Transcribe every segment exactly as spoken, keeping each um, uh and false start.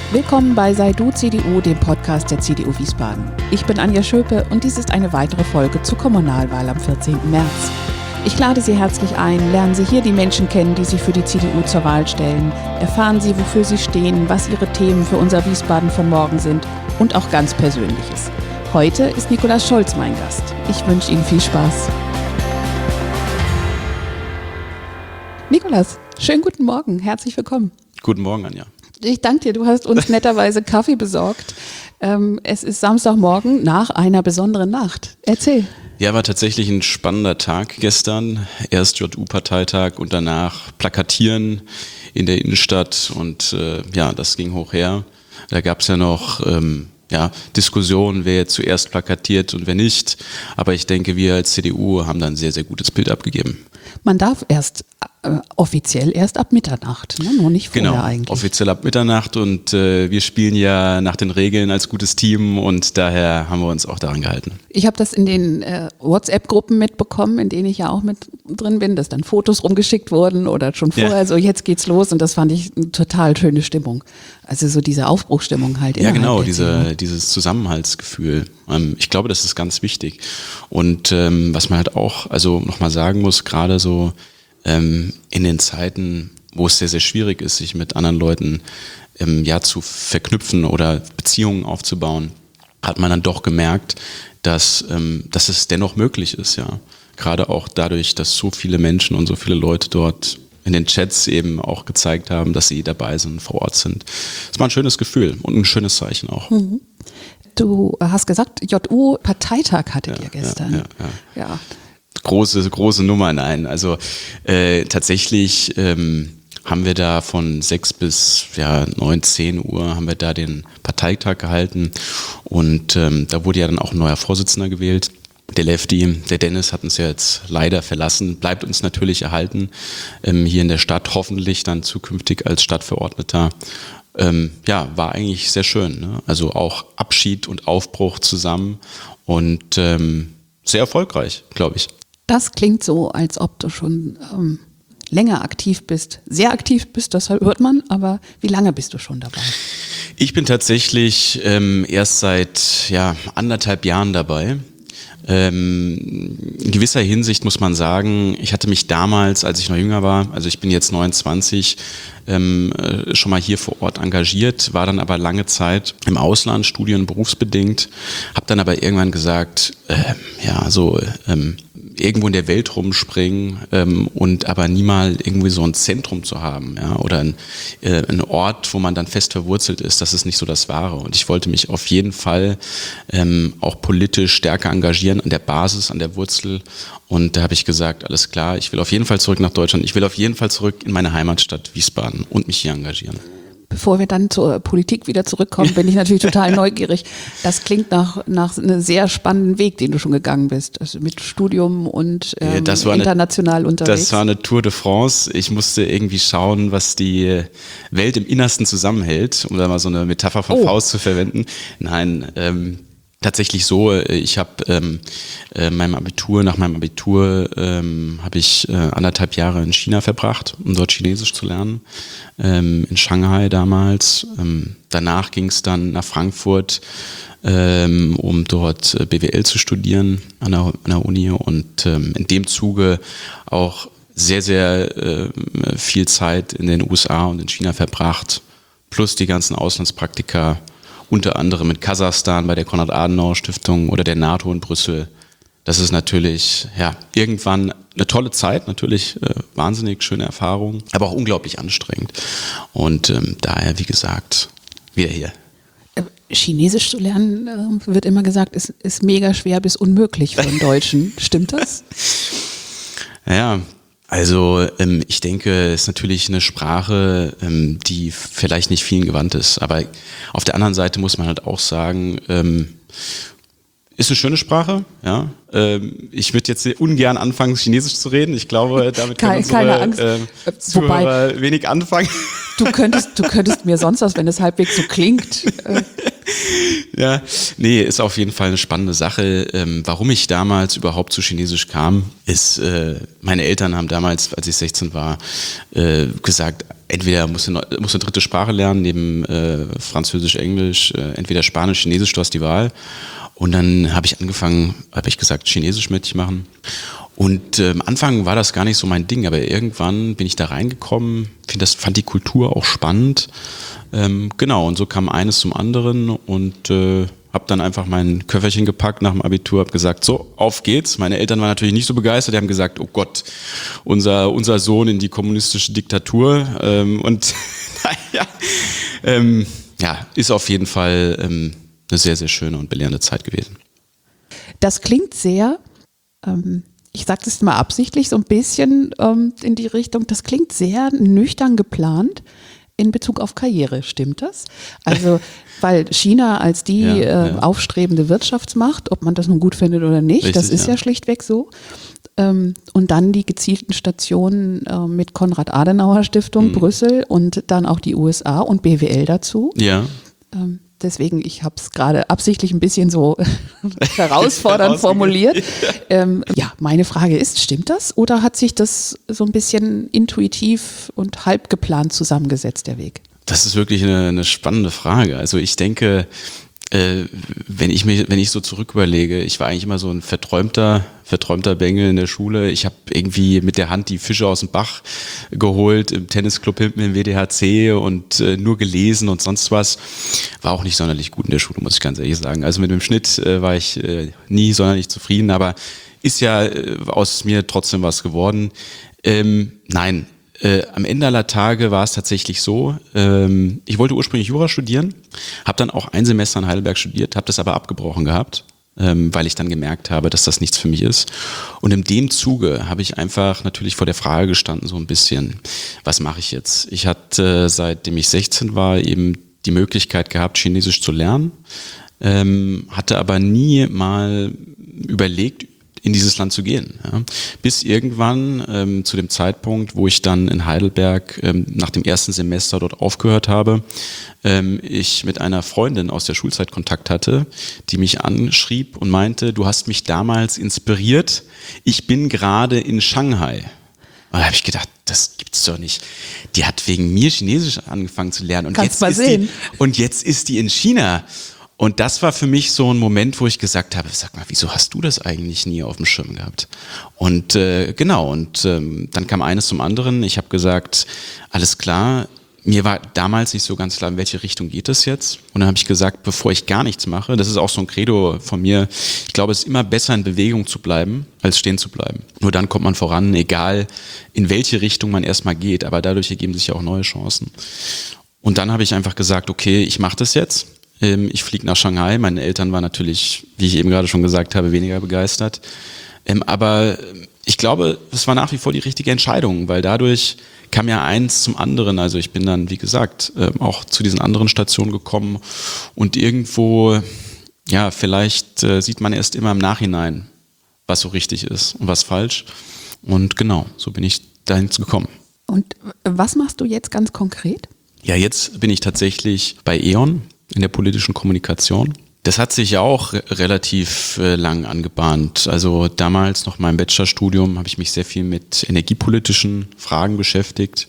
Willkommen bei Sei Du C D U, dem Podcast der C D U Wiesbaden. Ich bin Anja Schöpe und dies ist eine weitere Folge zur Kommunalwahl am vierzehnten März. Ich lade Sie herzlich ein, lernen Sie hier die Menschen kennen, die sich für die C D U zur Wahl stellen. Erfahren Sie, wofür sie stehen, was ihre Themen für unser Wiesbaden von morgen sind und auch ganz Persönliches. Heute ist Nikolaus Scholz mein Gast. Ich wünsche Ihnen viel Spaß. Nikolaus, schönen guten Morgen, herzlich willkommen. Guten Morgen, Anja. Ich danke dir, du hast uns netterweise Kaffee besorgt. Ähm, es ist Samstagmorgen nach einer besonderen Nacht. Erzähl. Ja, war tatsächlich ein spannender Tag gestern. Erst J U-Parteitag und danach Plakatieren in der Innenstadt und äh, ja, das ging hoch her. Da gab es ja noch ähm, ja, Diskussionen, wer jetzt zuerst plakatiert und wer nicht. Aber ich denke, wir als C D U haben da ein sehr, sehr gutes Bild abgegeben. Man darf erst äh, offiziell erst ab Mitternacht, ne? Noch nicht vorher genau, eigentlich. Offiziell ab Mitternacht und äh, wir spielen ja nach den Regeln als gutes Team und daher haben wir uns auch daran gehalten. Ich habe das in den äh, WhatsApp-Gruppen mitbekommen, in denen ich ja auch mit drin bin, dass dann Fotos rumgeschickt wurden oder schon vorher, ja. So jetzt geht's los und das fand ich eine total schöne Stimmung. Also so diese Aufbruchsstimmung halt. Ja genau, diese, dieses Zusammenhaltsgefühl. Ähm, ich glaube, das ist ganz wichtig. Und ähm, was man halt auch also nochmal sagen muss, gerade so ähm, in den Zeiten, wo es sehr, sehr schwierig ist, sich mit anderen Leuten ähm, ja zu verknüpfen oder Beziehungen aufzubauen, hat man dann doch gemerkt, dass, ähm, dass es dennoch möglich ist, ja. Gerade auch dadurch, dass so viele Menschen und so viele Leute dort in den Chats eben auch gezeigt haben, dass sie dabei sind, vor Ort sind. Das war ein schönes Gefühl und ein schönes Zeichen auch. Mhm. Du hast gesagt, J U-Parteitag hattet ja, ihr gestern. Ja, ja, ja. ja. Große, große Nummer, nein. Also äh, tatsächlich ähm, haben wir da von sechs bis ja, neun, zehn Uhr haben wir da den Parteitag gehalten und ähm, da wurde ja dann auch ein neuer Vorsitzender gewählt. Der Lefty, der Dennis hat uns ja jetzt leider verlassen, bleibt uns natürlich erhalten, ähm, hier in der Stadt, hoffentlich dann zukünftig als Stadtverordneter. Ähm, ja, war eigentlich sehr schön, ne? Also auch Abschied und Aufbruch zusammen und ähm, sehr erfolgreich, glaube ich. Das klingt so, als ob du schon ähm, länger aktiv bist, sehr aktiv bist, das hört man, aber wie lange bist du schon dabei? Ich bin tatsächlich ähm, erst seit ja, anderthalb Jahren dabei. Ähm, in gewisser Hinsicht muss man sagen, ich hatte mich damals, als ich noch jünger war, also ich bin jetzt neunundzwanzig, ähm, äh, schon mal hier vor Ort engagiert, war dann aber lange Zeit im Ausland, studien- und berufsbedingt, habe dann aber irgendwann gesagt, äh, ja, so ähm, irgendwo in der Welt rumspringen ähm, und aber nie mal irgendwie so ein Zentrum zu haben, ja, oder ein, äh, ein Ort, wo man dann fest verwurzelt ist, das ist nicht so das Wahre. Und ich wollte mich auf jeden Fall ähm, auch politisch stärker engagieren, an der Basis, an der Wurzel. Und da habe ich gesagt, alles klar, ich will auf jeden Fall zurück nach Deutschland, ich will auf jeden Fall zurück in meine Heimatstadt Wiesbaden und mich hier engagieren. Bevor wir dann zur Politik wieder zurückkommen, bin ich natürlich total neugierig. Das klingt nach, nach einem sehr spannenden Weg, den du schon gegangen bist. Also mit Studium und ähm, ja, international eine, unterwegs. Das war eine Tour de France. Ich musste irgendwie schauen, was die Welt im Innersten zusammenhält, um da mal so eine Metapher von oh. Faust zu verwenden. Nein, ähm, tatsächlich so, ich habe ähm, äh, meinem Abitur, nach meinem Abitur ähm, habe ich äh, anderthalb Jahre in China verbracht, um dort Chinesisch zu lernen, ähm, in Shanghai damals. Ähm, danach ging es dann nach Frankfurt, ähm, um dort äh, B W L zu studieren an der, an der Uni und ähm, in dem Zuge auch sehr, sehr äh, viel Zeit in den U S A und in China verbracht, plus die ganzen Auslandspraktika, unter anderem in Kasachstan bei der Konrad-Adenauer-Stiftung oder der NATO in Brüssel. Das ist natürlich ja irgendwann eine tolle Zeit, natürlich äh, wahnsinnig schöne Erfahrung, aber auch unglaublich anstrengend. Und ähm, daher, wie gesagt, wieder hier. Chinesisch zu lernen, äh, wird immer gesagt, ist, ist mega schwer bis unmöglich für einen Deutschen. Stimmt das? Ja, also ähm, ich denke, es ist natürlich eine Sprache, ähm, die vielleicht nicht vielen gewandt ist. Aber auf der anderen Seite muss man halt auch sagen, ähm, ist eine schöne Sprache. Ja, ähm, ich würde jetzt ungern anfangen, Chinesisch zu reden. Ich glaube, damit können Keine, unsere ähm, Zuhörer Wobei, wenig anfangen. Du könntest, du könntest mir sonst was, wenn es halbwegs so klingt. Ja, nee, ist auf jeden Fall eine spannende Sache. Ähm, warum ich damals überhaupt zu Chinesisch kam, ist, äh, meine Eltern haben damals, als ich sechzehn war, äh, gesagt, entweder musst du, musst du eine dritte Sprache lernen, neben äh, Französisch, Englisch, äh, entweder Spanisch, Chinesisch, du hast die Wahl. Und dann habe ich angefangen, habe ich gesagt, Chinesisch möchte ich machen. Und äh, am Anfang war das gar nicht so mein Ding, aber irgendwann bin ich da reingekommen, find das, fand die Kultur auch spannend. Ähm, genau, und so kam eines zum anderen und äh, habe dann einfach mein Köfferchen gepackt nach dem Abitur, habe gesagt, so, auf geht's. Meine Eltern waren natürlich nicht so begeistert, die haben gesagt, oh Gott, unser, unser Sohn in die kommunistische Diktatur. Ähm, und naja, ähm, ja, ist auf jeden Fall ähm, eine sehr, sehr schöne und belehrende Zeit gewesen. Das klingt sehr, ähm, ich sage das mal absichtlich, so ein bisschen ähm, in die Richtung, das klingt sehr nüchtern geplant in Bezug auf Karriere, stimmt das? Also, weil China als die ja, äh, ja. aufstrebende Wirtschaftsmacht, ob man das nun gut findet oder nicht, Richtig, das ist ja, ja schlichtweg so. Ähm, und dann die gezielten Stationen äh, mit Konrad-Adenauer-Stiftung, mhm. Brüssel und dann auch die U S A und B W L dazu. Ja. Ähm, Deswegen, ich habe es gerade absichtlich ein bisschen so herausfordernd formuliert. Ähm, ja, meine Frage ist, stimmt das? Oder hat sich das so ein bisschen intuitiv und halb geplant zusammengesetzt, der Weg? Das ist wirklich eine, eine spannende Frage. Also ich denke, äh, wenn ich mich, wenn ich so zurück überlege, ich war eigentlich immer so ein verträumter, verträumter Bengel in der Schule. Ich habe irgendwie mit der Hand die Fische aus dem Bach geholt, im Tennisclub hinten im W D H C und äh, nur gelesen und sonst was. War auch nicht sonderlich gut in der Schule, muss ich ganz ehrlich sagen. Also mit dem Schnitt äh, war ich äh, nie sonderlich zufrieden, aber ist ja äh, aus mir trotzdem was geworden. Ähm, nein, Äh, am Ende aller Tage war es tatsächlich so, ähm, ich wollte ursprünglich Jura studieren, habe dann auch ein Semester in Heidelberg studiert, habe das aber abgebrochen gehabt, ähm, weil ich dann gemerkt habe, dass das nichts für mich ist. Und in dem Zuge habe ich einfach natürlich vor der Frage gestanden, so ein bisschen, was mache ich jetzt? Ich hatte, äh, seitdem ich sechzehn war, eben die Möglichkeit gehabt, Chinesisch zu lernen, ähm, hatte aber nie mal überlegt, in dieses Land zu gehen. Ja. Bis irgendwann ähm, zu dem Zeitpunkt, wo ich dann in Heidelberg ähm, nach dem ersten Semester dort aufgehört habe, ähm, ich mit einer Freundin aus der Schulzeit Kontakt hatte, die mich anschrieb und meinte, du hast mich damals inspiriert, ich bin gerade in Shanghai. Und da habe ich gedacht, das gibt's doch nicht. Die hat wegen mir Chinesisch angefangen zu lernen und, jetzt ist, die, und jetzt ist die in China. Und das war für mich so ein Moment, wo ich gesagt habe, sag mal, wieso hast du das eigentlich nie auf dem Schirm gehabt? Und äh, genau, und ähm, dann kam eines zum anderen. Ich habe gesagt, alles klar, mir war damals nicht so ganz klar, in welche Richtung geht es jetzt. Und dann habe ich gesagt, bevor ich gar nichts mache, das ist auch so ein Credo von mir, ich glaube, es ist immer besser, in Bewegung zu bleiben, als stehen zu bleiben. Nur dann kommt man voran, egal in welche Richtung man erstmal geht, aber dadurch ergeben sich ja auch neue Chancen. Und dann habe ich einfach gesagt, okay, ich mache das jetzt. Ich fliege nach Shanghai. Meine Eltern waren natürlich, wie ich eben gerade schon gesagt habe, weniger begeistert. Aber ich glaube, es war nach wie vor die richtige Entscheidung, weil dadurch kam ja eins zum anderen. Also ich bin dann, wie gesagt, auch zu diesen anderen Stationen gekommen und irgendwo, ja, vielleicht sieht man erst immer im Nachhinein, was so richtig ist und was falsch. Und genau, so bin ich dahin gekommen. Und was machst du jetzt ganz konkret? Ja, jetzt bin ich tatsächlich bei E.ON in der politischen Kommunikation. Das hat sich ja auch re- relativ äh, lang angebahnt. Also damals noch in meinem Bachelorstudium habe ich mich sehr viel mit energiepolitischen Fragen beschäftigt.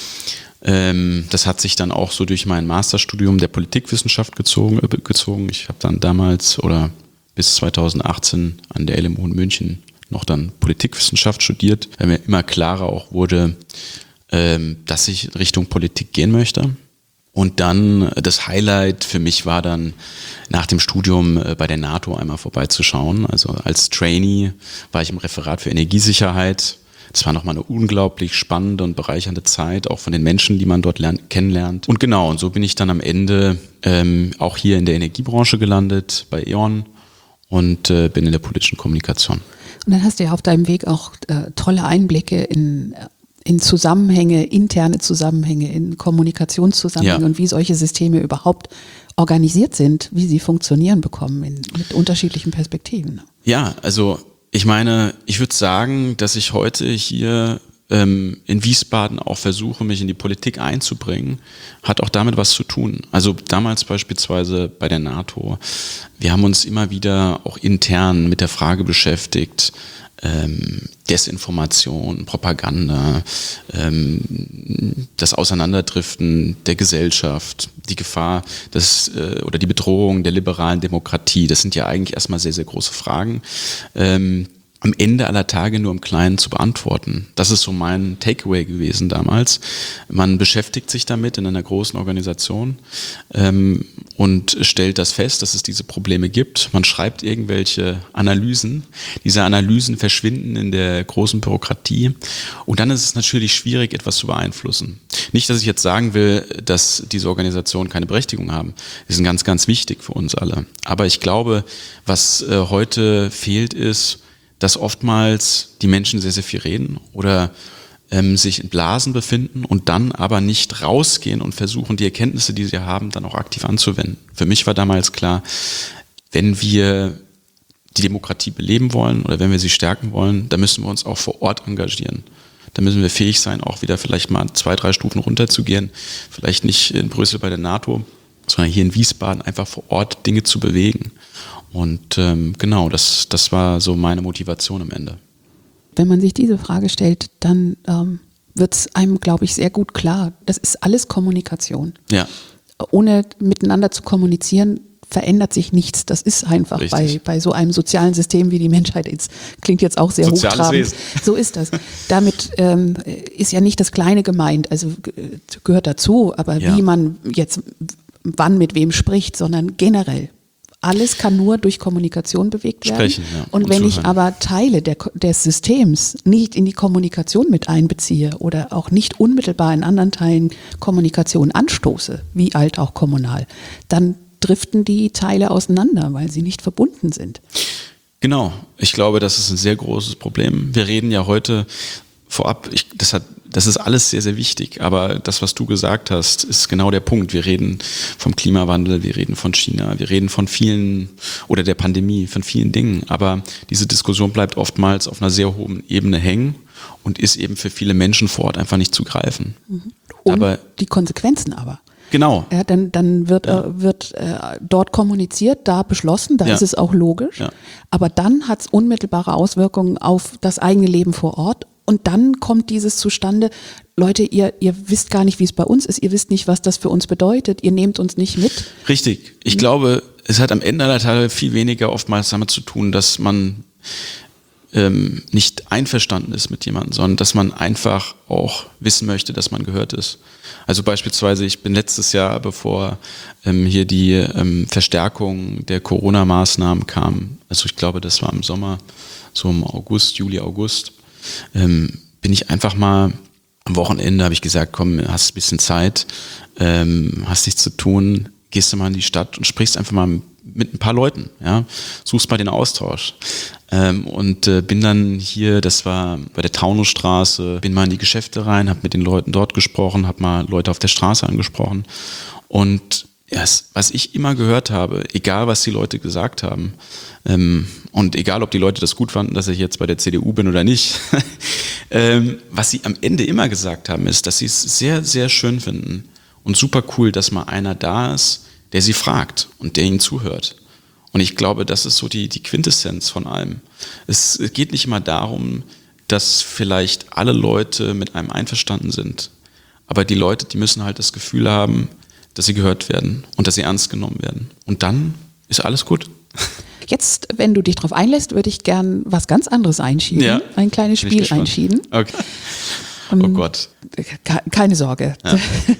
Ähm, das hat sich dann auch so durch mein Masterstudium der Politikwissenschaft gezogen. Äh, gezogen. Ich habe dann damals oder bis zweitausendachtzehn an der L M U in München noch dann Politikwissenschaft studiert, weil mir immer klarer auch wurde, ähm, dass ich in Richtung Politik gehen möchte. Und dann das Highlight für mich war dann nach dem Studium bei der NATO einmal vorbeizuschauen. Also als Trainee war ich im Referat für Energiesicherheit. Das war nochmal eine unglaublich spannende und bereichernde Zeit, auch von den Menschen, die man dort lern- kennenlernt. Und genau, und so bin ich dann am Ende ähm, auch hier in der Energiebranche gelandet, bei E.ON und äh, bin in der politischen Kommunikation. Und dann hast du ja auf deinem Weg auch äh, tolle Einblicke in in Zusammenhänge, interne Zusammenhänge, in Kommunikationszusammenhänge ja. und wie solche Systeme überhaupt organisiert sind, wie sie funktionieren bekommen in, mit unterschiedlichen Perspektiven. Ja, also ich meine, ich würde sagen, dass ich heute hier ähm, in Wiesbaden auch versuche, mich in die Politik einzubringen, hat auch damit was zu tun. Also damals beispielsweise bei der NATO, wir haben uns immer wieder auch intern mit der Frage beschäftigt, ähm, Desinformation, Propaganda, ähm, das Auseinanderdriften der Gesellschaft, die Gefahr des, äh, oder die Bedrohung der liberalen Demokratie. Das sind ja eigentlich erstmal sehr, sehr große Fragen. Ähm, am Ende aller Tage nur im Kleinen zu beantworten. Das ist so mein Takeaway gewesen damals. Man beschäftigt sich damit in einer großen Organisation ähm, und stellt das fest, dass es diese Probleme gibt. Man schreibt irgendwelche Analysen. Diese Analysen verschwinden in der großen Bürokratie und dann ist es natürlich schwierig, etwas zu beeinflussen. Nicht, dass ich jetzt sagen will, dass diese Organisationen keine Berechtigung haben. Die sind ganz, ganz wichtig für uns alle. Aber ich glaube, was äh, heute fehlt, ist, dass oftmals die Menschen sehr, sehr viel reden oder ähm, sich in Blasen befinden und dann aber nicht rausgehen und versuchen, die Erkenntnisse, die sie haben, dann auch aktiv anzuwenden. Für mich war damals klar, wenn wir die Demokratie beleben wollen oder wenn wir sie stärken wollen, dann müssen wir uns auch vor Ort engagieren. Da müssen wir fähig sein, auch wieder vielleicht mal zwei, drei Stufen runterzugehen. Vielleicht nicht in Brüssel bei der NATO, sondern hier in Wiesbaden einfach vor Ort Dinge zu bewegen. Und ähm, genau, das, das war so meine Motivation am Ende. Wenn man sich diese Frage stellt, dann ähm, wird es einem, glaube ich, sehr gut klar. Das ist alles Kommunikation. Ja. Ohne miteinander zu kommunizieren, verändert sich nichts. Das ist einfach bei, bei so einem sozialen System, wie die Menschheit ist. Klingt jetzt auch sehr Soziales hochtrabend. Wesen. So ist das. Damit ähm, ist ja nicht das Kleine gemeint, also g- gehört dazu, aber Ja. wie man jetzt wann mit wem spricht, sondern generell. Alles kann nur durch Kommunikation bewegt werden. Sprechen, ja. Und Und wenn ich zuhören. aber Teile der, des Systems nicht in die Kommunikation mit einbeziehe oder auch nicht unmittelbar in anderen Teilen Kommunikation anstoße, wie alt auch kommunal, dann driften die Teile auseinander, weil sie nicht verbunden sind. Genau, ich glaube, das ist ein sehr großes Problem. Wir reden ja heute vorab, ich, das hat Das ist alles sehr, sehr wichtig, aber das, was du gesagt hast, ist genau der Punkt. Wir reden vom Klimawandel, wir reden von China, wir reden von vielen, oder der Pandemie, von vielen Dingen, aber diese Diskussion bleibt oftmals auf einer sehr hohen Ebene hängen und ist eben für viele Menschen vor Ort einfach nicht zu greifen. Und aber, die Konsequenzen aber. Genau. Ja, dann, dann wird, Ja. äh, wird äh, dort kommuniziert, da beschlossen, da Ja. ist es auch logisch. Ja. Aber dann hat es unmittelbare Auswirkungen auf das eigene Leben vor Ort. Und dann kommt dieses zustande, Leute, ihr, ihr wisst gar nicht, wie es bei uns ist, ihr wisst nicht, was das für uns bedeutet, ihr nehmt uns nicht mit. Richtig. Ich glaube, es hat am Ende aller Tage viel weniger oftmals damit zu tun, dass man ähm, nicht einverstanden ist mit jemandem, sondern dass man einfach auch wissen möchte, dass man gehört ist. Also beispielsweise, ich bin letztes Jahr, bevor ähm, hier die ähm, Verstärkung der Corona-Maßnahmen kam, also ich glaube, das war im Sommer, so im August, Juli, August, ähm, bin ich einfach mal am Wochenende, habe ich gesagt, komm, hast ein bisschen Zeit, ähm, hast nichts zu tun, gehst du mal in die Stadt und sprichst einfach mal mit ein paar Leuten, ja, suchst mal den Austausch. Ähm, und äh, bin dann hier, das war bei der Taunusstraße, bin mal in die Geschäfte rein, habe mit den Leuten dort gesprochen, habe mal Leute auf der Straße angesprochen und ja, was ich immer gehört habe, egal was die Leute gesagt haben, ähm, und egal ob die Leute das gut fanden, dass ich jetzt bei der C D U bin oder nicht, ähm, was sie am Ende immer gesagt haben, ist, dass sie es sehr, sehr schön finden und super cool, dass mal einer da ist, der sie fragt und der ihnen zuhört. Und ich glaube, das ist so die, die Quintessenz von allem. Es, es geht nicht immer darum, dass vielleicht alle Leute mit einem einverstanden sind, aber die Leute, die müssen halt das Gefühl haben, dass sie gehört werden und dass sie ernst genommen werden. Und dann ist alles gut. Jetzt, wenn du dich darauf einlässt, würde ich gern was ganz anderes einschieben. Ja. Ein kleines Bin ich Spiel gespannt. einschieben. Okay. Oh Gott. Ke- Keine Sorge. Ja.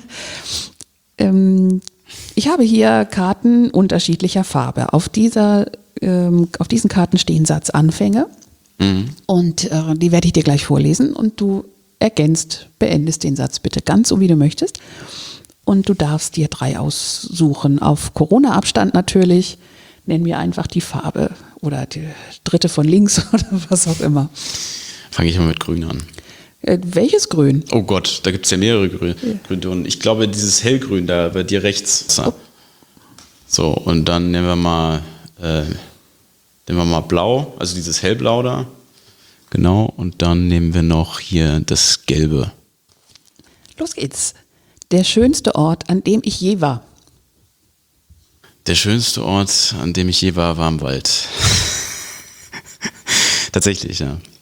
ähm, ich habe hier Karten unterschiedlicher Farbe. Auf, dieser, ähm, auf diesen Karten stehen Satzanfänge. Mhm. Und äh, die werde ich dir gleich vorlesen. Und du ergänzt, beendest den Satz bitte ganz so, wie du möchtest. Und du darfst dir drei aussuchen. Auf Corona-Abstand natürlich. Nenn mir einfach die Farbe oder die dritte von links oder was auch immer. Fange ich mal mit Grün an. Äh, welches Grün? Oh Gott, da gibt es ja mehrere Grün, Grüntöne. Ich glaube, dieses Hellgrün da bei dir rechts. Oh. So, und dann nehmen wir mal, äh, nehmen wir mal Blau, also dieses Hellblau da. Genau, und dann nehmen wir noch hier das Gelbe. Los geht's. Der schönste Ort, an dem ich je war. Der schönste Ort, an dem ich je war, war im Wald. Tatsächlich, ja.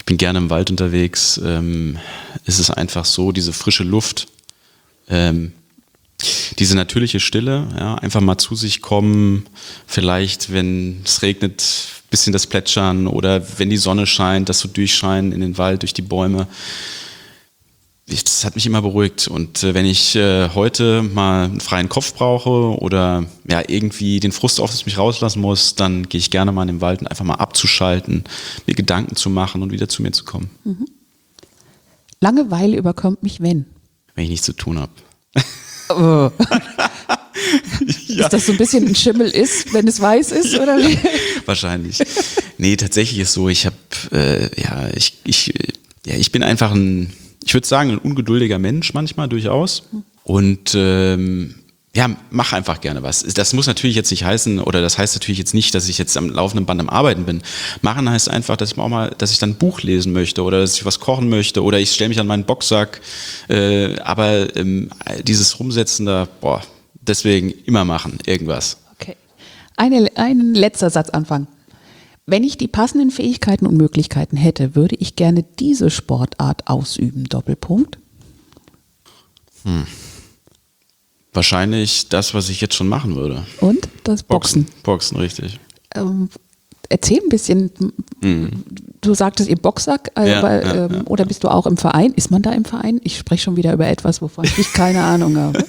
ich bin gerne im Wald unterwegs. Ähm, es ist einfach so, diese frische Luft, ähm, diese natürliche Stille, ja, einfach mal zu sich kommen, vielleicht, wenn es regnet, ein bisschen das Plätschern oder wenn die Sonne scheint, das so durchscheinen in den Wald, durch die Bäume. Das hat mich immer beruhigt und äh, wenn ich äh, heute mal einen freien Kopf brauche oder ja irgendwie den Frust auf mich rauslassen muss, dann gehe ich gerne mal in den Wald und einfach mal abzuschalten, mir Gedanken zu machen und wieder zu mir zu kommen. Mhm. Langeweile überkommt mich, wenn? Wenn ich nichts zu tun habe. Oh. Ja. Ist das so ein bisschen ein Schimmel ist, wenn es weiß ist, oder wie? Wahrscheinlich. Nee, tatsächlich ist so, ich habe, äh, ja, ich, ich, ja, ich bin einfach ein Ich würde sagen, ein ungeduldiger Mensch manchmal durchaus und ähm, ja, mach einfach gerne was. Das muss natürlich jetzt nicht heißen, oder das heißt natürlich jetzt nicht, dass ich jetzt am laufenden Band am Arbeiten bin. Machen heißt einfach, dass ich auch mal, dass ich dann ein Buch lesen möchte oder dass ich was kochen möchte oder ich stelle mich an meinen Boxsack. Äh, aber ähm, dieses Rumsetzen da, boah, deswegen immer machen, irgendwas. Okay. Eine, ein letzter Satz anfangen. Wenn ich die passenden Fähigkeiten und Möglichkeiten hätte, würde ich gerne diese Sportart ausüben. Doppelpunkt. Hm. Wahrscheinlich das, was ich jetzt schon machen würde. Und das Boxen. Boxen, Boxen richtig. Ähm, erzähl ein bisschen. Mhm. Du sagtest ihr Boxsack, äh, Ja, weil, ja, ähm, ja. oder bist du auch im Verein? Ist man da im Verein? Ich spreche schon wieder über etwas, wovon ich keine Ahnung habe.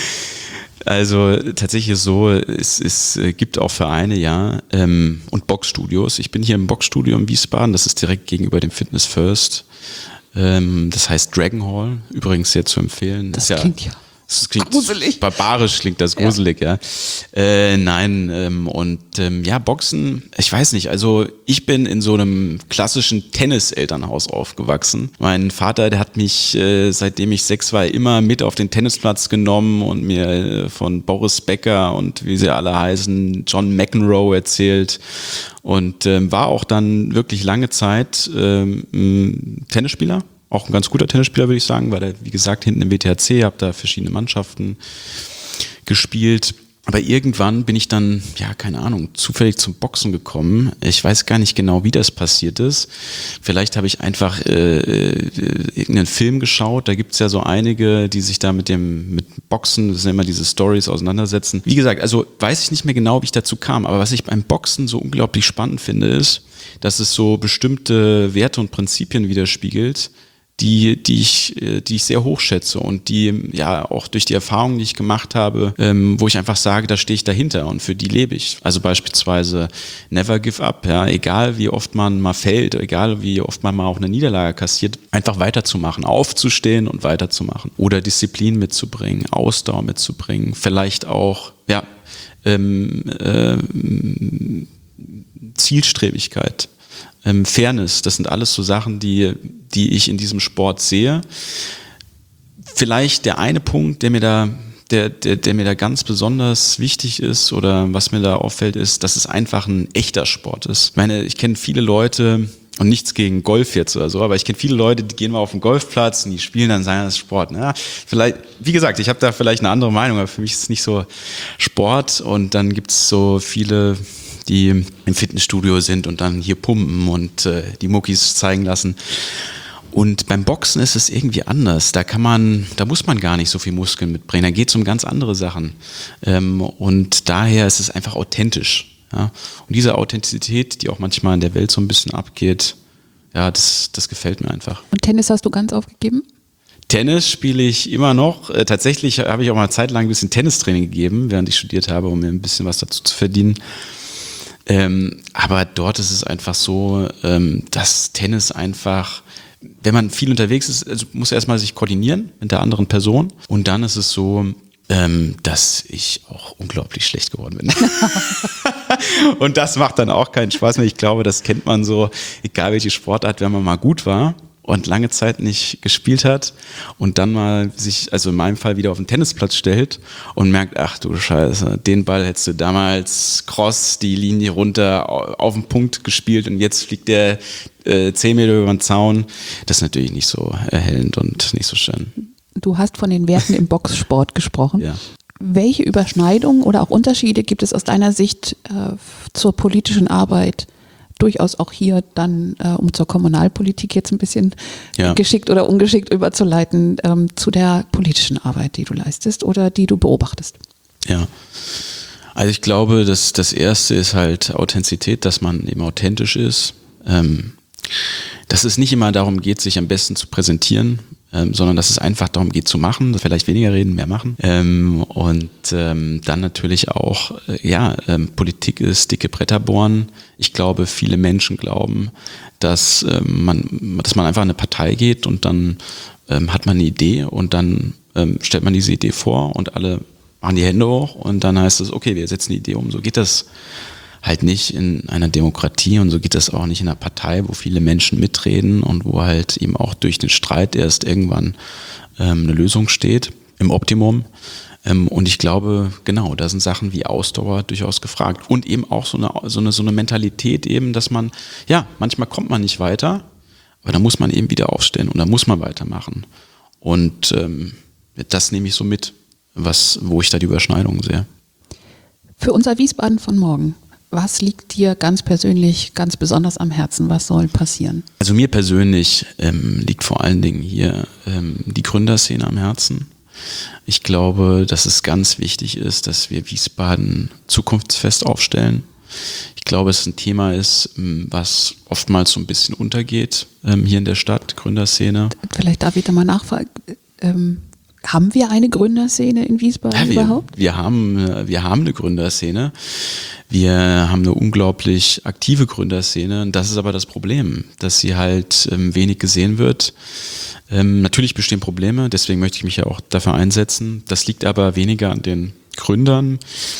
Also tatsächlich ist so, es, es gibt auch Vereine, ja, ähm, und Boxstudios. Ich bin hier im Boxstudio in Wiesbaden, das ist direkt gegenüber dem Fitness First. Ähm, das heißt Dragon Hall, übrigens sehr zu empfehlen. Das, das klingt ja, das klingt gruselig. Barbarisch klingt das gruselig, ja. ja. Äh, nein, ähm, und ähm, ja, Boxen, ich weiß nicht, also ich bin in so einem klassischen Tennis-Elternhaus aufgewachsen. Mein Vater, der hat mich, äh, seitdem ich sechs war, immer mit auf den Tennisplatz genommen und mir äh, von Boris Becker und wie sie alle heißen, John McEnroe erzählt und ähm, war auch dann wirklich lange Zeit ähm, Tennisspieler. Auch ein ganz guter Tennisspieler, würde ich sagen, weil er, wie gesagt, hinten im W T H C, habe da verschiedene Mannschaften gespielt. Aber irgendwann bin ich dann, ja, keine Ahnung, zufällig zum Boxen gekommen. Ich weiß gar nicht genau, wie das passiert ist. Vielleicht habe ich einfach äh, äh, irgendeinen Film geschaut. Da gibt's ja so einige, die sich da mit dem mit Boxen, das sind immer diese Stories, auseinandersetzen. Wie gesagt, also weiß ich nicht mehr genau, wie ich dazu kam. Aber was ich beim Boxen so unglaublich spannend finde, ist, dass es so bestimmte Werte und Prinzipien widerspiegelt, die, die ich, die ich sehr hoch schätze und die, ja, auch durch die Erfahrungen, die ich gemacht habe, ähm, wo ich einfach sage, da stehe ich dahinter und für die lebe ich. Also beispielsweise never give up, ja, egal wie oft man mal fällt, egal wie oft man mal auch eine Niederlage kassiert, einfach weiterzumachen, aufzustehen und weiterzumachen oder Disziplin mitzubringen, Ausdauer mitzubringen, vielleicht auch, ja, ähm, äh, Zielstrebigkeit. Ähm, Fairness, das sind alles so Sachen, die, die ich in diesem Sport sehe. Vielleicht der eine Punkt, der mir da, der, der, der mir da ganz besonders wichtig ist oder was mir da auffällt, ist, dass es einfach ein echter Sport ist. Ich meine, ich kenne viele Leute, und nichts gegen Golf jetzt oder so, aber ich kenne viele Leute, die gehen mal auf den Golfplatz und die spielen dann seinen Sport. Na, vielleicht, wie gesagt, ich habe da vielleicht eine andere Meinung, aber für mich ist es nicht so Sport und dann gibt es so viele, die im Fitnessstudio sind und dann hier pumpen und äh, die Muckis zeigen lassen. Und beim Boxen ist es irgendwie anders. Da kann man, da muss man gar nicht so viel Muskeln mitbringen. Da geht es um ganz andere Sachen. Ähm, und daher ist es einfach authentisch. Ja? Und diese Authentizität, die auch manchmal in der Welt so ein bisschen abgeht, ja, das, das gefällt mir einfach. Und Tennis hast du ganz aufgegeben? Tennis spiele ich immer noch. Äh, tatsächlich habe ich auch mal eine Zeit lang ein bisschen Tennistraining gegeben, während ich studiert habe, um mir ein bisschen was dazu zu verdienen. Ähm, aber dort ist es einfach so, ähm, dass Tennis einfach, wenn man viel unterwegs ist, also muss erstmal sich koordinieren mit der anderen Person und dann ist es so, ähm, dass ich auch unglaublich schlecht geworden bin. Und das macht dann auch keinen Spaß mehr. Ich glaube, das kennt man so, egal welche Sportart, wenn man mal gut war und lange Zeit nicht gespielt hat und dann mal sich, also in meinem Fall wieder auf den Tennisplatz stellt und merkt, ach du Scheiße, den Ball hättest du damals cross die Linie runter auf den Punkt gespielt und jetzt fliegt der äh, zehn Meter über den Zaun. Das ist natürlich nicht so erhellend und nicht so schön. Du hast von den Werten im Boxsport gesprochen. Ja. Welche Überschneidungen oder auch Unterschiede gibt es aus deiner Sicht äh, zur politischen Arbeit durchaus auch hier dann, äh, um zur Kommunalpolitik jetzt ein bisschen Ja. geschickt oder ungeschickt überzuleiten, ähm, zu der politischen Arbeit, die du leistest oder die du beobachtest. Ja. Also ich glaube, dass das Erste ist halt Authentizität, dass man eben authentisch ist. Ähm, dass es nicht immer darum geht, sich am besten zu präsentieren, ähm, sondern dass es einfach darum geht zu machen, vielleicht weniger reden, mehr machen. Ähm, und ähm, dann natürlich auch, äh, ja, ähm, Politik ist dicke Bretter bohren. Ich glaube, viele Menschen glauben, dass ähm, man, dass man einfach in eine Partei geht und dann ähm, hat man eine Idee und dann ähm, stellt man diese Idee vor und alle machen die Hände hoch und dann heißt es, okay, wir setzen die Idee um. So geht das halt nicht in einer Demokratie und so geht das auch nicht in einer Partei, wo viele Menschen mitreden und wo halt eben auch durch den Streit erst irgendwann ähm, eine Lösung steht, im Optimum. Ähm, und ich glaube, genau, da sind Sachen wie Ausdauer durchaus gefragt und eben auch so eine, so eine, so eine Mentalität eben, dass man, ja, manchmal kommt man nicht weiter, aber da muss man eben wieder aufstehen und da muss man weitermachen. Und ähm, das nehme ich so mit, was, wo ich da die Überschneidungen sehe. Für unser Wiesbaden von morgen, was liegt dir ganz persönlich, ganz besonders am Herzen? Was soll passieren? Also mir persönlich ähm, liegt vor allen Dingen hier ähm, die Gründerszene am Herzen. Ich glaube, dass es ganz wichtig ist, dass wir Wiesbaden zukunftsfest aufstellen. Ich glaube, es ein Thema ist, was oftmals so ein bisschen untergeht ähm, hier in der Stadt, Gründerszene. Vielleicht darf ich da mal nachfragen. Ähm, haben wir eine Gründerszene in Wiesbaden ja, wir, überhaupt? Wir haben, wir haben eine Gründerszene. Wir haben eine unglaublich aktive Gründerszene. Und das ist aber das Problem, dass sie halt ähm, wenig gesehen wird. Ähm, natürlich bestehen Probleme, deswegen möchte ich mich ja auch dafür einsetzen. Das liegt aber weniger an den Gründern.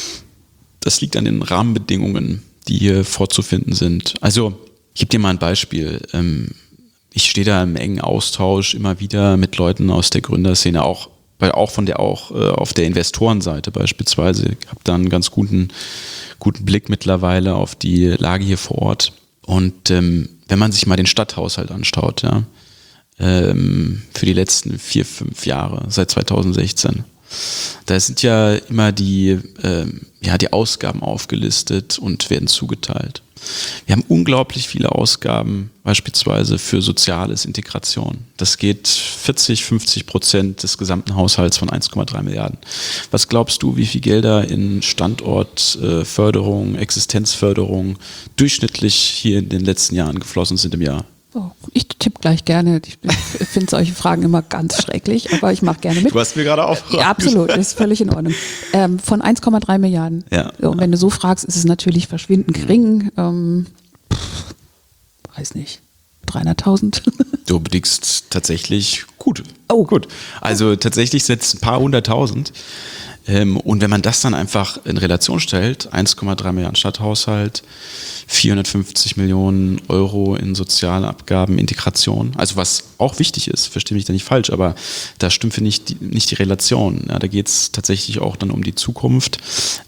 Das liegt an den Rahmenbedingungen, die hier vorzufinden sind. Also, ich gebe dir mal ein Beispiel. Ähm, ich stehe da im engen Austausch immer wieder mit Leuten aus der Gründerszene, auch weil auch von der auch äh, auf der Investorenseite beispielsweise. Ich habe da einen ganz guten, guten Blick mittlerweile auf die Lage hier vor Ort. Und ähm, wenn man sich mal den Stadthaushalt anschaut, ja, ähm, für die letzten vier, fünf Jahre, seit zweitausendsechzehn, da sind ja immer die, ähm, ja, die Ausgaben aufgelistet und werden zugeteilt. Wir haben unglaublich viele Ausgaben, beispielsweise für Soziales, Integration. Das geht vierzig, fünfzig Prozent des gesamten Haushalts von eins Komma drei Milliarden. Was glaubst du, wie viel Gelder in Standortförderung, Existenzförderung durchschnittlich hier in den letzten Jahren geflossen sind im Jahr? Oh, ich tippe gleich gerne. Ich finde solche Fragen immer ganz schrecklich, aber ich mache gerne mit. Du hast mir gerade aufgefragt. Ja, absolut, das ist völlig in Ordnung. Ähm, von eins Komma drei Milliarden. Ja. So, und wenn du so fragst, ist es natürlich verschwindend gering. Ähm, pff, weiß nicht, dreihunderttausend. Du blickst tatsächlich gut. Oh. Gut. Also tatsächlich sind es ein paar hunderttausend. Ähm, und wenn man das dann einfach in Relation stellt, eins Komma drei Milliarden Stadthaushalt, vierhundertfünfzig Millionen Euro in Sozialabgaben, Integration, also was auch wichtig ist, verstehe mich da nicht falsch, aber da stimmt für nicht die, nicht die Relation. Ja, da geht es tatsächlich auch dann um die Zukunft.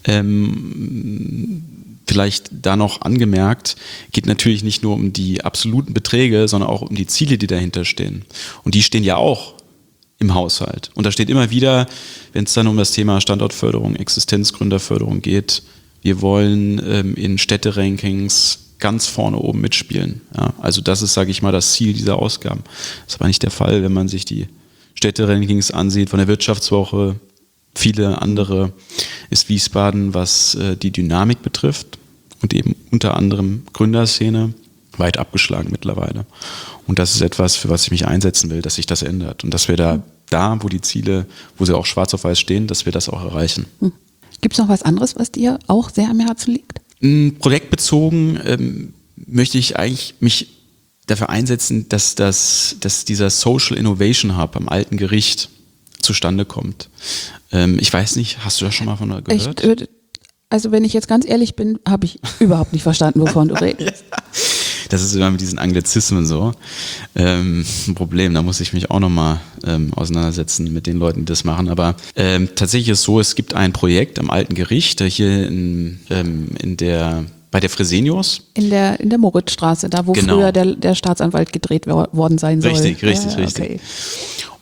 Ähm, vielleicht da noch angemerkt, geht natürlich nicht nur um die absoluten Beträge, sondern auch um die Ziele, die dahinter stehen. Und die stehen ja auch im Haushalt. Und da steht immer wieder, wenn es dann um das Thema Standortförderung, Existenzgründerförderung geht, wir wollen ähm, in Städterankings ganz vorne oben mitspielen. Ja, also das ist, sage ich mal, das Ziel dieser Ausgaben. Das ist aber nicht der Fall, wenn man sich die Städterankings ansieht von der Wirtschaftswoche. Viele andere ist Wiesbaden, was äh, die Dynamik betrifft und eben unter anderem Gründerszene, weit abgeschlagen mittlerweile. Und das ist etwas, für was ich mich einsetzen will, dass sich das ändert und dass wir da, da, wo die Ziele, wo sie auch schwarz auf weiß stehen, dass wir das auch erreichen. Hm. Gibt es noch was anderes, was dir auch sehr am Herzen liegt? Projektbezogen ähm, möchte ich eigentlich mich dafür einsetzen, dass, das, dass dieser Social Innovation Hub am Alten Gericht zustande kommt. Ähm, ich weiß nicht, hast du da schon mal von gehört? Ich, also wenn ich jetzt ganz ehrlich bin, habe ich überhaupt nicht verstanden, wovon du redest. Das ist immer mit diesen Anglizismen so ähm, ein Problem. Da muss ich mich auch nochmal ähm, auseinandersetzen mit den Leuten, die das machen. Aber ähm, tatsächlich ist es so, es gibt ein Projekt am Alten Gericht, hier in, ähm, in der, bei der Fresenius. In der, in der Moritzstraße, da wo genau. früher der, der Staatsanwalt gedreht worden sein soll. Richtig, richtig, ja, richtig. Okay.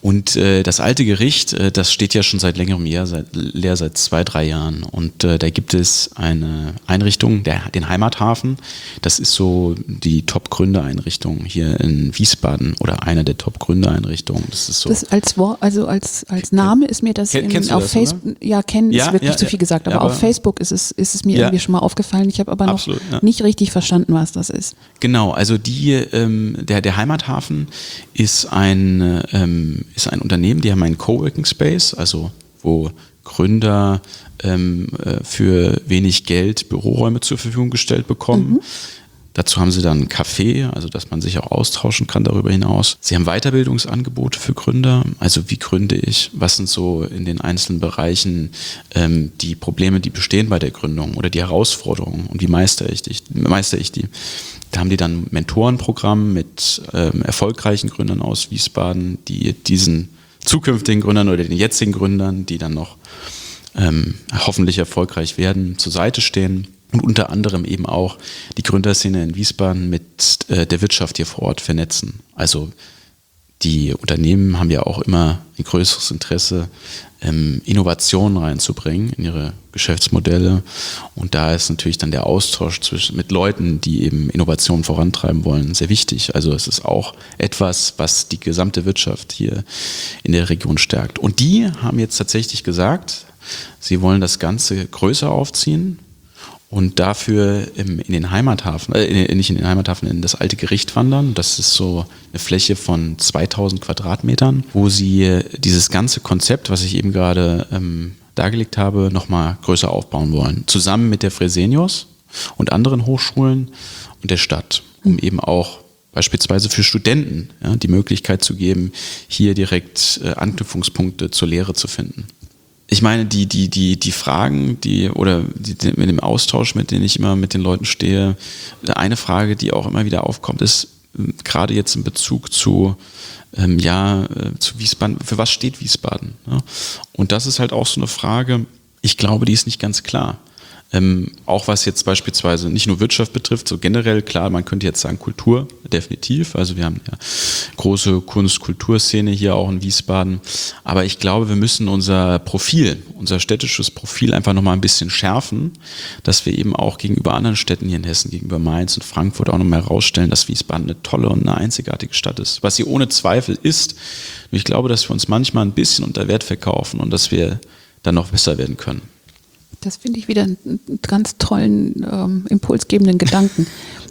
Und äh, das alte Gericht, äh, das steht ja schon seit längerem Jahr, seit, leer seit zwei, drei Jahren. Und äh, da gibt es eine Einrichtung, der, den Heimathafen. Das ist so die Top-Gründereinrichtung hier in Wiesbaden oder eine der Top-Gründereinrichtungen. Das ist so. Das als Wort, also als, als Name ist mir das Ken, in, auf das, Facebook, oder? ja, kennen ja, ist wirklich ja, zu viel gesagt, aber, ja, aber auf Facebook ist es, ist es mir ja, irgendwie schon mal aufgefallen. Ich habe aber noch absolut, ja. nicht richtig verstanden, was das ist. Genau, also die, ähm, der, der Heimathafen ist ein, ähm, ist ein Unternehmen, die haben einen Coworking Space, also wo Gründer ähm, äh, für wenig Geld Büroräume zur Verfügung gestellt bekommen. Mhm. Dazu haben sie dann ein Café, also dass man sich auch austauschen kann darüber hinaus. Sie haben Weiterbildungsangebote für Gründer, also wie gründe ich, was sind so in den einzelnen Bereichen ähm, die Probleme, die bestehen bei der Gründung oder die Herausforderungen und wie meistere ich die. Meistere ich die. Da haben die dann ein Mentorenprogramm mit ähm, erfolgreichen Gründern aus Wiesbaden, die diesen zukünftigen Gründern oder den jetzigen Gründern, die dann noch ähm, hoffentlich erfolgreich werden, zur Seite stehen. Und unter anderem eben auch die Gründerszene in Wiesbaden mit äh, der Wirtschaft hier vor Ort vernetzen. Also die Unternehmen haben ja auch immer ein größeres Interesse, ähm, Innovationen reinzubringen in ihre Geschäftsmodelle. Und da ist natürlich dann der Austausch zwischen, mit Leuten, die eben Innovationen vorantreiben wollen, sehr wichtig. Also es ist auch etwas, was die gesamte Wirtschaft hier in der Region stärkt. Und die haben jetzt tatsächlich gesagt, sie wollen das Ganze größer aufziehen. Und dafür im, in den Heimathafen, äh, nicht in den Heimathafen, in das alte Gericht wandern. Das ist so eine Fläche von zweitausend Quadratmetern, wo sie dieses ganze Konzept, was ich eben gerade ähm, dargelegt habe, nochmal größer aufbauen wollen. Zusammen mit der Fresenius und anderen Hochschulen und der Stadt, um mhm. eben auch beispielsweise für Studenten ja, die Möglichkeit zu geben, hier direkt äh, Anknüpfungspunkte zur Lehre zu finden. Ich meine, die, die, die, die Fragen, die, oder die, die, mit dem Austausch, mit dem ich immer mit den Leuten stehe, eine Frage, die auch immer wieder aufkommt, ist, gerade jetzt in Bezug zu, ähm, ja, zu Wiesbaden, für was steht Wiesbaden? Ja? Und das ist halt auch so eine Frage, ich glaube, die ist nicht ganz klar. Ähm, auch was jetzt beispielsweise nicht nur Wirtschaft betrifft, so generell, klar, man könnte jetzt sagen Kultur, definitiv. Also wir haben ja große Kunst-Kulturszene hier auch in Wiesbaden. Aber ich glaube, wir müssen unser Profil, unser städtisches Profil einfach nochmal ein bisschen schärfen, dass wir eben auch gegenüber anderen Städten hier in Hessen, gegenüber Mainz und Frankfurt auch nochmal herausstellen, dass Wiesbaden eine tolle und eine einzigartige Stadt ist. Was sie ohne Zweifel ist. Und ich glaube, dass wir uns manchmal ein bisschen unter Wert verkaufen und dass wir dann noch besser werden können. Das finde ich wieder einen ganz tollen, ähm, impulsgebenden Gedanken.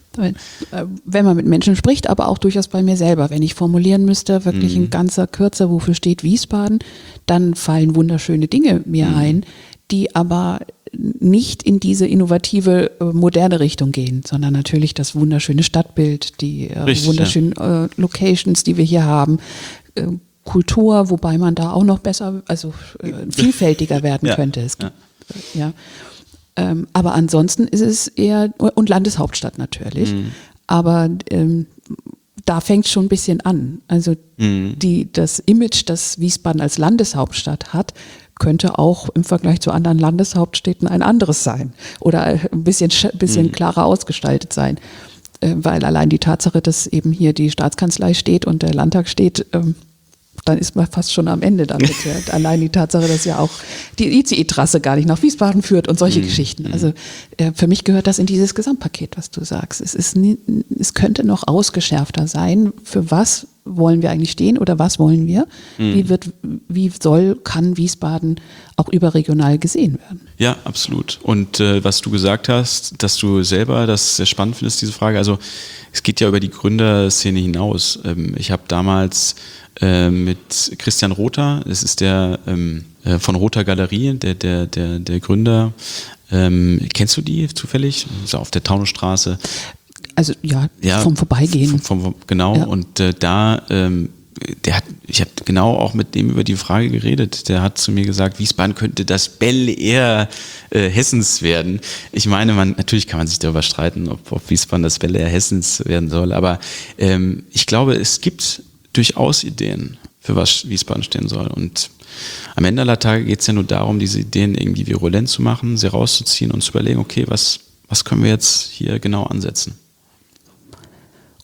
Wenn man mit Menschen spricht, aber auch durchaus bei mir selber. Wenn ich formulieren müsste, wirklich mhm. in ganzer Kürze, wofür steht Wiesbaden, dann fallen wunderschöne Dinge mir mhm. ein, die aber nicht in diese innovative, moderne Richtung gehen, sondern natürlich das wunderschöne Stadtbild, die äh, Richtig, wunderschönen ja. äh, Locations, die wir hier haben, äh, Kultur, wobei man da auch noch besser, also äh, vielfältiger werden ja. könnte. Es gibt, ja. ja. Ähm, aber ansonsten ist es eher, und Landeshauptstadt natürlich, mhm. aber ähm, da fängt es schon ein bisschen an. Also mhm. die, das Image, das Wiesbaden als Landeshauptstadt hat, könnte auch im Vergleich zu anderen Landeshauptstädten ein anderes sein oder ein bisschen, bisschen mhm. klarer ausgestaltet sein. Äh, weil allein die Tatsache, dass eben hier die Staatskanzlei steht und der Landtag steht, ähm, dann ist man fast schon am Ende damit. Ja. Allein die Tatsache, dass ja auch die I C E-Trasse gar nicht nach Wiesbaden führt und solche mhm. Geschichten. Also äh, für mich gehört das in dieses Gesamtpaket, was du sagst. Es ist nie, es könnte noch ausgeschärfter sein. Für was wollen wir eigentlich stehen oder was wollen wir? Mhm. Wie wird, wie soll, kann Wiesbaden auch überregional gesehen werden? Ja, absolut. Und äh, was du gesagt hast, dass du selber das sehr spannend findest, diese Frage. Also es geht ja über die Gründerszene hinaus. Ähm, ich habe damals äh, mit Christian Rother, das ist der ähm, äh, von Rother Galerie, der, der, der, der Gründer. Ähm, kennst du die zufällig? So auf der Taunusstraße. Also ja, ja, vom Vorbeigehen. Vom, vom, genau, ja. und äh, da, ähm, der hat, ich habe genau auch mit dem über die Frage geredet. Der hat zu mir gesagt, Wiesbaden könnte das Bel Air äh, Hessens werden. Ich meine, man natürlich kann man sich darüber streiten, ob, ob Wiesbaden das Bel Air Hessens werden soll, aber ähm, ich glaube, es gibt durchaus Ideen, für was Wiesbaden stehen soll. Und am Ende aller Tage geht es ja nur darum, diese Ideen irgendwie virulent zu machen, sie rauszuziehen und zu überlegen, okay, was, was können wir jetzt hier genau ansetzen?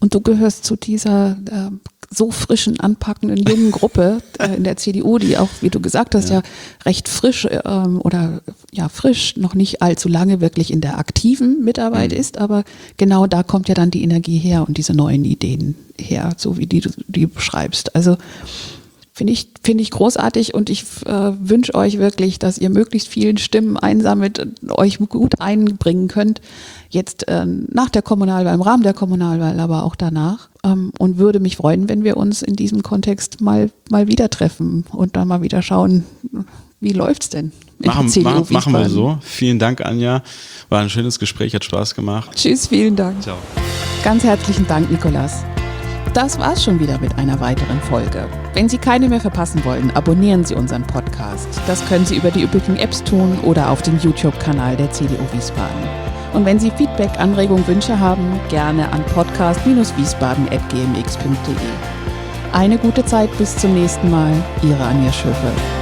Und du gehörst zu dieser äh, so frischen, anpackenden, jungen Gruppe äh, in der C D U, die auch, wie du gesagt hast, ja, ja recht frisch ähm, oder ja frisch, noch nicht allzu lange wirklich in der aktiven Mitarbeit mhm. ist, aber genau da kommt ja dann die Energie her und diese neuen Ideen her, so wie die du die beschreibst. Also Finde ich, finde ich großartig und ich äh, wünsche euch wirklich, dass ihr möglichst vielen Stimmen einsammelt und euch gut einbringen könnt. Jetzt äh, nach der Kommunalwahl, im Rahmen der Kommunalwahl, aber auch danach. Ähm, und würde mich freuen, wenn wir uns in diesem Kontext mal, mal wieder treffen und dann mal wieder schauen, wie läuft's denn? Machen, machen, machen wir so. Vielen Dank, Anja. War ein schönes Gespräch, hat Spaß gemacht. Tschüss, vielen Dank. Ciao. Ganz herzlichen Dank, Nikolas. Das war's schon wieder mit einer weiteren Folge. Wenn Sie keine mehr verpassen wollen, abonnieren Sie unseren Podcast. Das können Sie über die üblichen Apps tun oder auf dem YouTube-Kanal der C D U Wiesbaden. Und wenn Sie Feedback, Anregungen, Wünsche haben, gerne an podcast wiesbaden at g m x punkt d e. Eine gute Zeit bis zum nächsten Mal. Ihre Anja Schöpe.